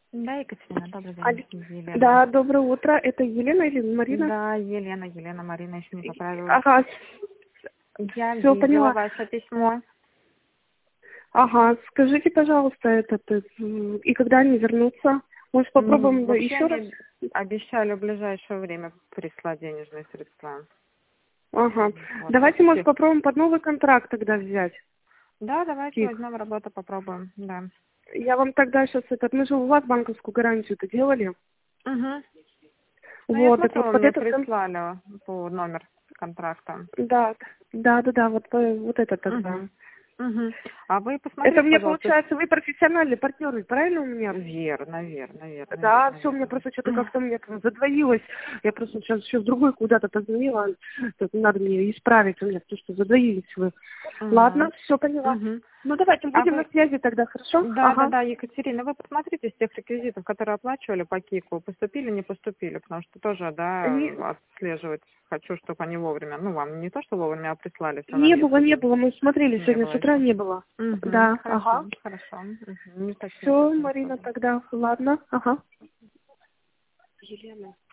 Да, Екатерина, добрый Алло. день. Елена. Да, доброе утро. Это Елена или Марина? Да, Елена, Марина еще не поправилась. Ага, Я все видела поняла. ваше письмо. Ага, скажите, пожалуйста, и когда они вернутся? Может, попробуем Вообще еще раз? они обещали в ближайшее время прислать денежные средства. Ага. Вот. Давайте, может, попробуем под новый контракт тогда взять. Да, давайте Фикс. возьмем работу, попробуем. Да. Я вам тогда сейчас мы же у вас банковскую гарантию-то делали. Угу. Ну, я Вот, так смотрю, вот вы под мне этот прислали по номер контракта. да, вот это тогда. Угу. Угу. А вы Это посмотрите, мне пожалуйста. получается, вы профессиональный партнер, правильно у меня? Да, все, мне Верно. просто что-то как-то мне задвоилось. Я просто сейчас еще в другой куда-то позвонила. Тут надо мне исправить у меня, потому что задвоились вы. Ладно, все поняла. Угу. Ну, давайте А будем на вы... связи тогда, хорошо? Ага. Да, Екатерина, вы посмотрите с тех реквизитов, которые оплачивали по КИКу, поступили, не поступили, потому что тоже, Не, да, отслеживать хочу, чтобы они вовремя, ну, вам не то, что вовремя, а прислали все на не место, было, мы смотрели не сегодня с было утра, еще. не было. Угу, Да, ага. хорошо. Угу. Не Все, уточните, Марина, чтобы. тогда, ладно, ага. Елена.